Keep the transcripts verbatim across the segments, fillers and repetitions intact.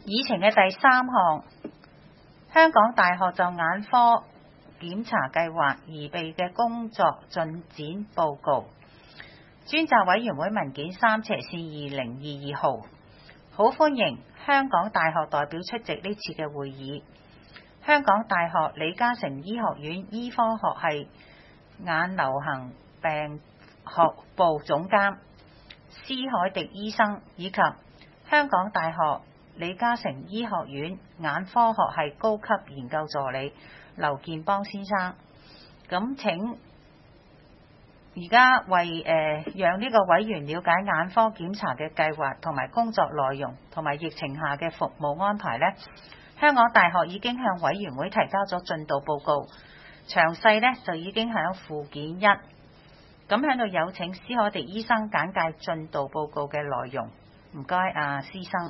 議程嘅第三項，香港大學就眼科檢查計劃擬備嘅工作進展報告，專責委員會文件三斜線二零二二號，好歡迎香港大學代表出席呢次嘅會議。香港大學李嘉誠醫學院醫科學系眼流行病學部總監施海迪醫生，以及香港大學李嘉誠醫學院眼科學系高級研究助理劉建邦先生。咁請而家為誒、呃、讓呢個委員了解眼科檢查嘅計劃同埋工作內容同埋疫情下嘅服務安排呢，香港大學已經向委員會提交咗進度報告，詳細呢就已經喺附件一。咁喺度有請施海迪醫生簡介進度報告嘅內容。唔該，啊施生。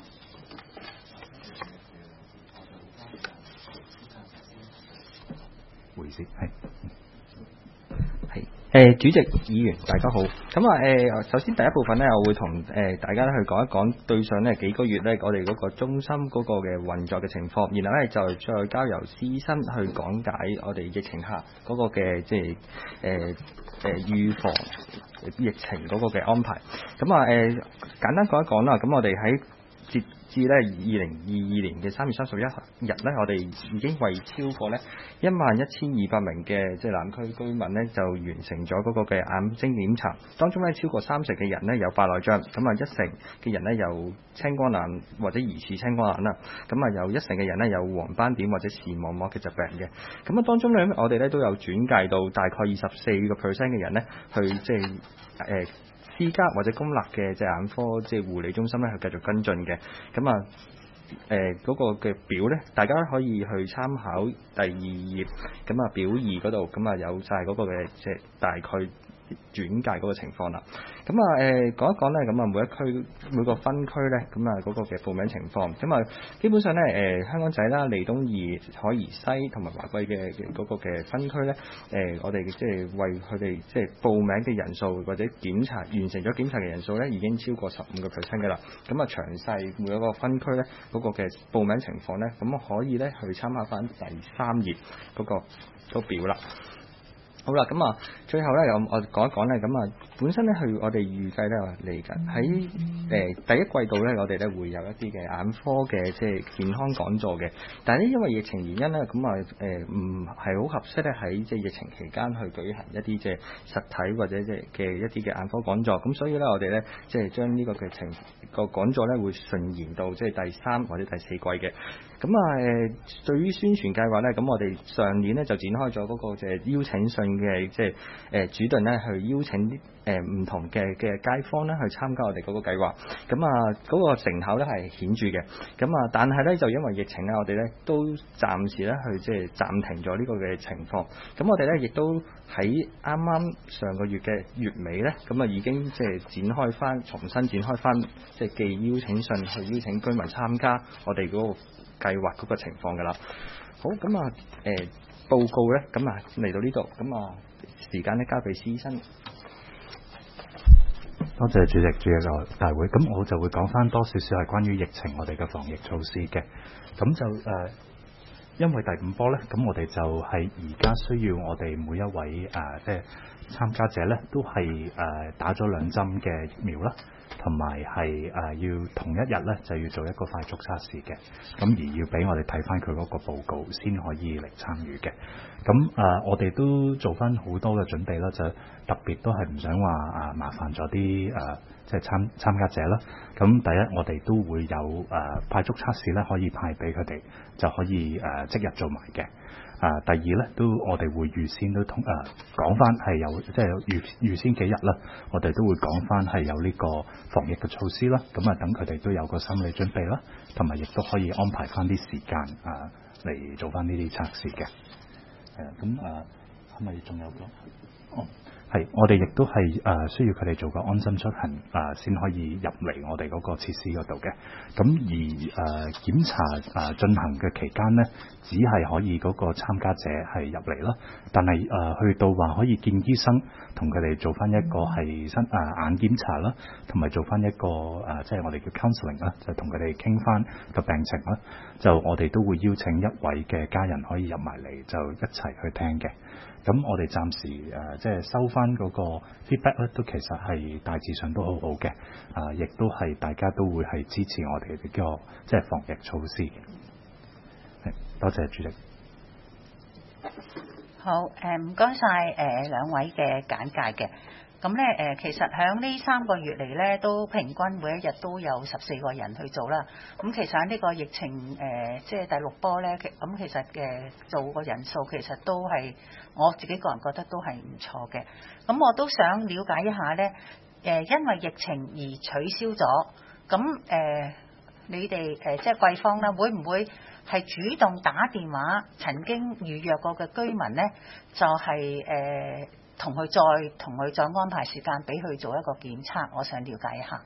回先係係誒，主席、議員大家好。咁啊誒，首先第一部分咧，我會同誒、呃、大家咧去講一講對上呢幾個月咧，我哋嗰個中心嗰個嘅運作嘅情況，然後咧就再交由施生去講解我哋疫情下嗰個嘅即係誒誒預防疫情嗰個嘅安排。咁啊誒，簡單講一講啦。咁我哋喺截至咧二零二二年嘅三月三十一日咧，我哋已經為超過咧一萬一千二百名嘅即係南區居民咧，就完成咗嗰個嘅眼睛檢查。當中咧超過三成嘅人咧有白內障，咁啊一成嘅人咧有青光眼或者疑似青光眼啦，咁啊有一成嘅人咧有黃斑點或者視網膜嘅疾病嘅。咁啊當中咧我哋咧都有轉介到大概二十四個 percent 嘅人咧去即係誒。呃私家或者公立嘅即係眼科即係護理中心咧，去繼續跟進嘅。咁啊，誒嗰個嘅表咧，大家可以去參考第二頁。咁啊，表二嗰度，咁啊有晒嗰個嘅即係大概轉介嗰個情況啦。咁啊誒講一講咧，咁啊每一區每個分區咧，咁啊嗰個嘅報名情況。咁啊基本上咧誒、呃、香港仔啦、利東二、海怡西同埋華貴嘅嗰個嘅分區咧，誒、呃、我哋即係為佢哋即係報名嘅人數或者檢查完成咗檢查嘅人數咧，已經超過十五個 percent 嘅啦。咁啊詳細每一個分區咧嗰個嘅報名情況咧，咁可以咧去參考翻第三頁嗰、嗰個、嗰個表啦。好啦，咁啊，最後咧，我我講一講咧，咁啊，本身咧，去我哋預計咧嚟緊喺誒第一季度咧，我哋咧會有一啲嘅眼科嘅即係健康講座嘅，但係咧因為疫情原因咧，咁啊誒唔係好合適咧喺即係疫情期間去舉行一啲即係實體或者即係嘅一啲嘅眼科講座，咁所以咧我哋咧即係將呢個嘅情個講座咧會順延到即係第三或者第四季嘅。咁啊誒，對於宣傳計劃咧，咁我哋上年咧就展開咗嗰個即係邀請信嘅，即係誒主動咧去邀請啲誒唔同嘅嘅街坊咧去參加我哋嗰個計劃。咁啊嗰個成效咧係顯著嘅。咁啊，但係咧就因為疫情咧，我哋咧都暫時咧去即係暫停咗呢個嘅情況。咁我哋咧亦都喺啱啱上個月嘅月尾咧，咁啊已經即係展開翻，重新展開翻，即係寄邀請信去邀請居民參加我哋嗰個計劃嗰個情況㗎啦。好，咁啊誒報告咧，咁啊嚟到呢度，咁啊時間咧交俾施生。 多謝主席主席個大會，咁我就會講翻多少少係關於疫情我哋嘅防疫措施嘅。咁就誒、呃，因為第五波咧，咁我哋就係而家需要我哋每一位誒、呃、即係參加者咧，都係誒、呃、打咗兩針嘅疫苗啦。同埋係誒要同一日咧就要做一個快速測試嘅，咁而要俾我哋睇翻佢嗰個報告先可以嚟參與嘅。咁誒、呃、我哋都做翻好多嘅準備啦，就特別都係唔想話啊麻煩咗啲誒即係參參加者啦。咁第一我哋都會有誒、呃、快速測試咧可以派俾佢哋，就可以誒、呃、即日做埋嘅。啊，第二咧都我哋會預先都同誒講翻係有即係預預先幾日啦，我哋都會講翻係有呢個防疫嘅措施啦，咁啊等佢哋都有個心理準備啦，同埋亦都可以安排翻啲時間啊嚟做翻呢啲測試嘅。誒咁啊係咪仲有個？哦係，我哋亦都係誒、呃、需要佢哋做個安心出行誒，先、呃、可以入嚟我哋嗰個設施嗰度嘅。咁而誒、呃、檢查誒進、呃、行嘅期間呢，只係可以嗰個參加者係入嚟啦。但係誒、呃、去到話可以見醫生，同佢哋做翻一個係身誒眼檢查啦，同埋做翻一個誒、呃、即係我哋叫 counselling 啦，就同佢哋傾翻個病情啦。就我哋都會邀請一位嘅家人可以入埋嚟，就一齊去聽嘅。咁我哋暫時誒、呃、即係收翻嗰個 feedback 咧，都其實係大致上都好好嘅。啊、呃，亦都係大家都會係支持我哋呢個即係防疫措施嘅。係，多謝主席。 好，誒唔該晒誒兩位嘅簡介嘅。咁咧誒，其實喺呢三個月嚟咧，都平均每一日都有十四個人去做啦。咁其實喺呢個疫情誒、呃，即係第六波咧，咁其實嘅做個人數其實都係我自己個人覺得都係唔錯嘅。咁我都想了解一下咧，誒、呃，因為疫情而取消咗，咁誒、呃，你哋誒、呃、即係貴方啦，會唔會係主動打電話曾經預約過嘅居民咧，就係、是、誒？呃同佢再同佢再安排時間俾佢做一個檢測，我想了解一下。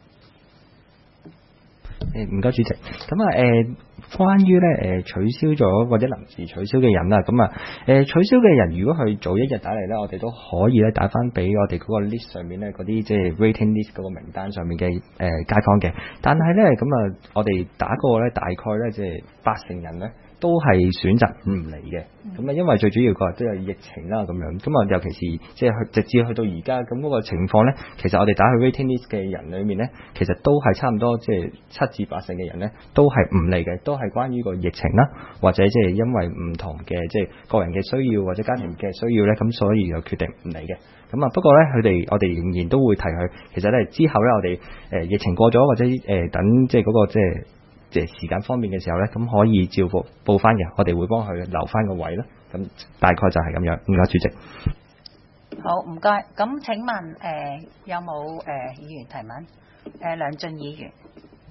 誒唔該主席，咁啊誒，關於咧誒取消咗或者臨時取消嘅人啦，咁啊誒取消嘅人，如果佢早一日打嚟咧，我哋都可以咧打翻俾我哋嗰個 list 上面咧嗰啲即係 waiting list 嗰個名單上面嘅誒、呃、街坊嘅，但係咧咁啊，我哋打過咧大概咧即係八成人咧，都係選擇唔嚟嘅，咁啊，因為最主要個都係疫情啦，咁樣，咁啊，尤其是即係去直至去到而家咁嗰個情況咧，其實我哋打去 waiting list 嘅人裏面咧，其實都係差唔多，即係七至八成嘅人咧，都係唔嚟嘅，都係關於個疫情啦，或者即係因為唔同嘅即係個人嘅需要或者家庭嘅需要咧，咁所以就決定唔嚟嘅。咁啊，不過咧，佢哋我哋仍然都會提佢，其實咧之後咧，我哋誒、呃、疫情過咗或者誒、呃、等即係嗰個即係。即係時間方面嘅時候咧，咁可以照報報翻嘅，我哋會幫佢留翻個位啦。咁大概就係咁樣。唔該，主席。 好，唔該。咁請問誒、呃、有冇誒、呃、議員提問？誒、呃、梁進議員。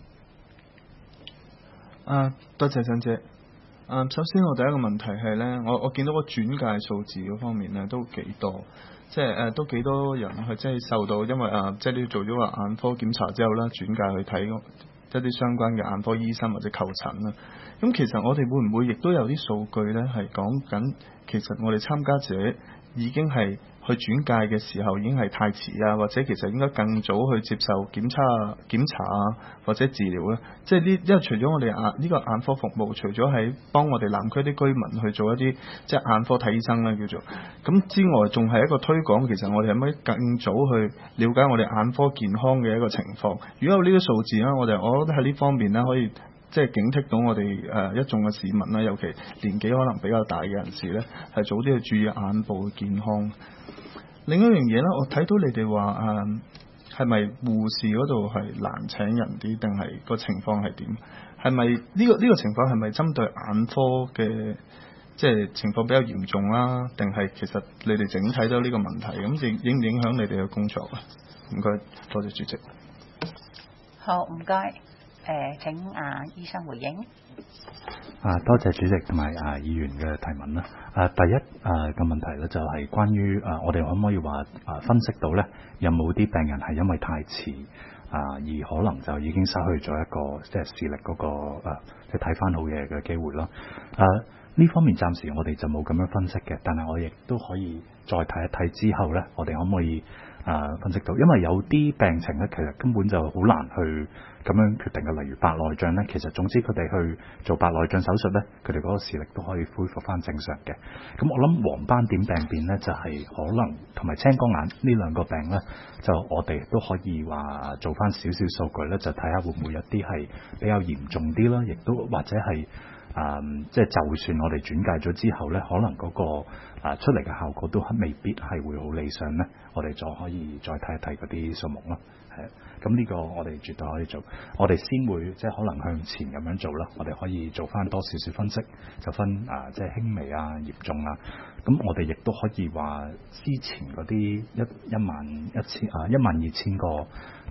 啊，多謝陳姐。啊，首先我第一個問題係咧，我我見到個轉介數字嗰方面咧都幾多，即係誒、呃、都幾多人去即係受到，因為啊即係你做咗個眼科檢查之後啦，轉介去睇一啲相關嘅眼科醫生或者求診啦，咁其實我哋會唔會亦都有啲數據呢？係講緊其實我哋參加者已經係去轉介嘅時候已經係太遲啊，或者其實應該更早去接受檢查檢查啊，或者治療呢？即係呢，因為除咗我哋眼呢個眼科服務，除咗喺幫我哋南區啲居民去做一啲即係眼科睇醫生啦，叫做咁之外，仲係一個推廣。其實我哋係咪更早去了解我哋眼科健康嘅一個情況？如果有呢啲數字咧，我哋我覺得喺呢方面咧可以即係警惕到我哋誒、呃、一眾嘅市民啦，尤其年紀可能比較大嘅人士咧，係早啲去注意眼部嘅健康。另一樣嘢咧，我睇到你哋話誒係咪護士嗰度係難請人啲，定係個情況係點？係咪呢個呢、呢個情況係咪針對眼科嘅即係情況比較嚴重啦？定係其實你哋整體都有呢個問題？咁影影唔影響你哋嘅工作啊？唔該，多謝主席。 好，唔該。誒、呃，請啊醫生回應。 啊，多謝主席同埋啊議員嘅提問啦。啊，第一啊嘅問題咧就係關於啊，我哋可唔可以話啊分析到咧有冇啲病人係因為太遲啊而可能就已經失去咗一個即係視力嗰個啊即係睇翻好嘢嘅機會咯。啊，呢方面暫時我哋就冇咁樣分析嘅，但係我亦都可以再睇一睇之後咧，我哋可唔可以啊分析到？因為有啲病情咧，其實根本就好難去咁樣決定嘅，例如白內障咧，其實總之佢哋去做白內障手術咧，佢哋嗰個視力都可以恢復翻正常嘅。咁我諗黃斑點病變咧，就係、是、可能同埋青光眼呢兩個病咧，就我哋都可以話做翻少少數據咧，就睇下會唔會有啲係比較嚴重啲啦，亦都或者係啊，即、呃、係、就是、就算我哋轉介咗之後咧，可能嗰、那個啊、呃、出嚟嘅效果都未必係會好理想咧，我哋再可以再睇一睇嗰啲數目咯。咁呢個我哋絕對可以做，我哋先會即係可能向前咁樣做啦。我哋可以做翻多少少分析，就分啊即係輕微啊、嚴重啊。咁我哋亦都可以話之前嗰啲一一萬一千啊一萬二千個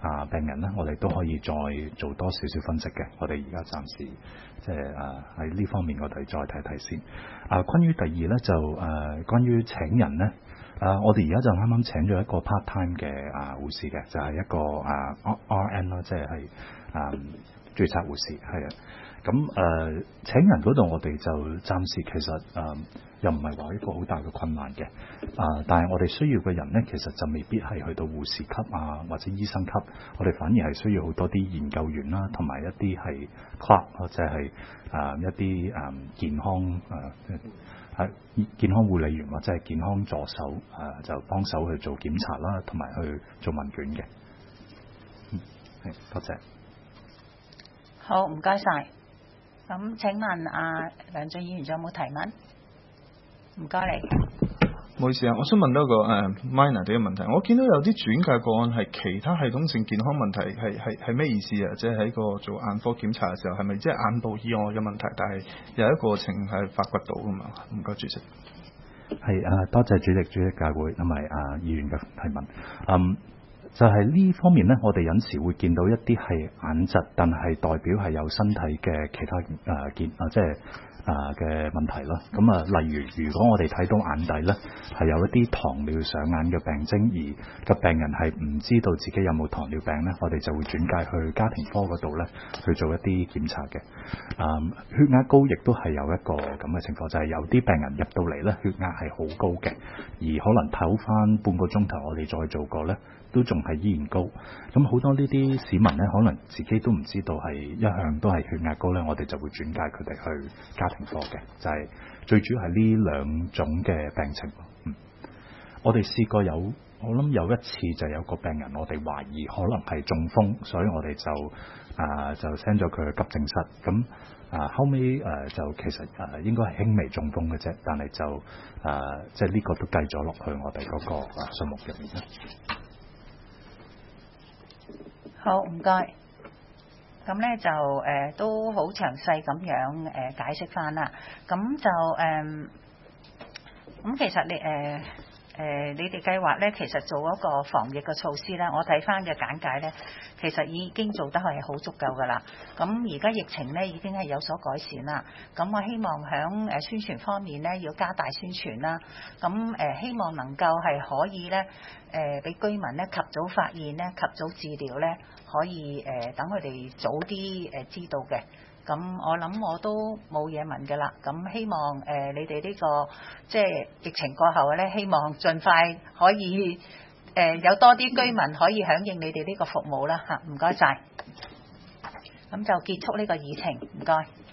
啊病人咧，我哋都可以再做多少少分析嘅。我哋而家暫時即係誒喺呢方面，我哋再睇睇先。啊，關於第二咧就誒、啊、關於請人咧。啊！我哋而家就啱啱請咗一個 part time 嘅啊護士嘅，就係、是、一個啊 R N 啦，即係係啊註冊護士係啊。咁誒、呃、請人嗰度，我哋就暫時其實誒、呃、又唔係話一個好大嘅困難嘅啊。但係我哋需要嘅人咧，其實就未必係去到護士級啊或者醫生級，我哋反而係需要好多啲研究員啦，同埋一啲係 clerk 或者係啊一啲啊健康啊。係健康護理員或者係健康助手，誒、呃、就幫手去做檢查啦，同埋去做問卷嘅。嗯，係多謝。 好，唔該晒。咁請問阿、啊、梁俊議員仲有冇提問？唔該你。 唔好意思啊，我想問多一個誒、uh, minor 啲嘅問題。我見到有啲轉介個案係其他系統性健康問題，係係係咩意思啊？即係喺個做眼科檢查嘅時候，係咪即係眼部以外嘅問題？但係有一個過程係發掘到噶嘛？唔該，主席。 係啊，多謝主席、主席教會同埋啊議員嘅提問。嗯，就係、是、呢方面咧，我哋有時會見到一啲係眼疾，但係代表係有身體嘅其他誒健啊，即係。啊嘅問題啦，咁啊，例如如果我哋睇到眼底咧，係有一啲糖尿上眼嘅病徵，而個病人係唔知道自己有冇糖尿病咧，我哋就會轉介去家庭科嗰度咧去做一啲檢查嘅。啊，血壓高亦都係有一個咁嘅情況，就係、是、有啲病人入到嚟咧，血壓係好高嘅，而可能唞翻半個鐘頭，我哋再做過咧，都仲係依然高。咁好多呢啲市民咧，可能自己都唔知道係一向都係血壓高咧，我哋就會轉介佢哋去家庭科嘅，就係、是、最主要係呢兩種嘅病情。嗯，我哋試過有，我諗有一次就有個病人，我哋懷疑可能係中風，所以我哋就啊、呃、就 send 咗佢去急症室。咁啊、呃、後尾誒、呃、就其實誒、呃、應該係輕微中風嘅啫，但係就啊、呃、即係呢個都計咗落去我哋嗰個啊數目入面啦。 好，唔該。咁咧就誒、呃、都好詳細咁樣誒、呃、解釋翻啦。咁就誒，咁、呃、其實你誒誒、呃呃、你哋計劃咧，其實做嗰個防疫嘅措施咧，我睇翻嘅簡介咧，其實已經做得係好足夠噶啦。咁而家疫情咧已經係有所改善啦。咁我希望喺誒宣傳方面咧要加大宣傳啦。咁誒、呃、希望能夠係可以咧誒俾居民咧及早發現咧，及早治療咧。可以誒、呃、等佢哋早啲誒、呃、知道嘅，咁我諗我都冇嘢問㗎啦。咁希望誒、呃、你哋呢、這個即係疫情過後咧，希望盡快可以誒、呃、有多啲居民可以響應你哋呢個服務啦嚇。唔該晒，咁就結束呢個議程，唔該。